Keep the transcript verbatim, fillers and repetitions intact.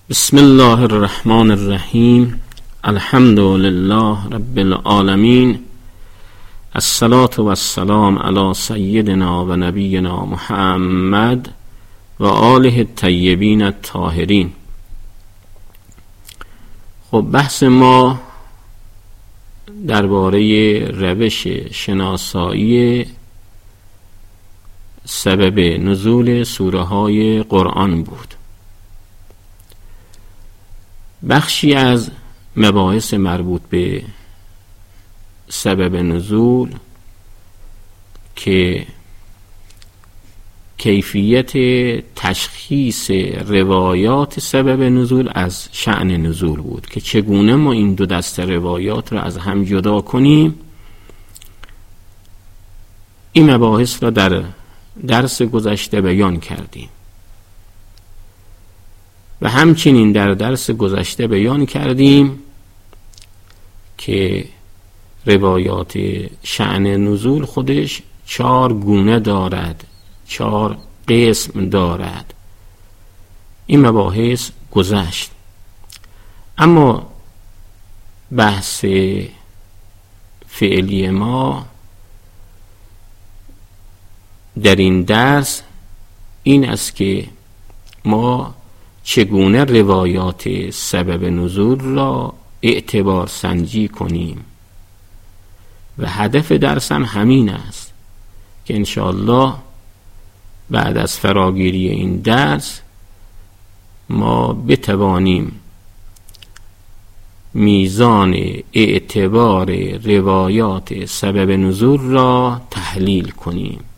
بسم الله الرحمن الرحیم. الحمد لله رب العالمین. الصلاة و السلام علی سیدنا و نبینا محمد و آله الطیبین الطاهرین. خب بحث ما درباره روش شناسایی سبب نزول سوره های قرآن بود. بخشی از مباحث مربوط به سبب نزول که کیفیت تشخیص روایات سبب نزول از شأن نزول بود که چگونه ما این دو دسته روایات را از هم جدا کنیم. این مباحث را در درس گذشته بیان کردیم و همچنین در درس گذشته بیان کردیم که روایات شأن نزول خودش چهار گونه دارد، چهار قسم دارد. این مباحث گذشت، اما بحث فعلی ما در این درس این است که ما چگونه روایات سبب نزول را اعتبار سنجی کنیم و هدف درسم همین است که انشاءالله بعد از فراگیری این درس ما بتوانیم میزان اعتبار روایات سبب نزول را تحلیل کنیم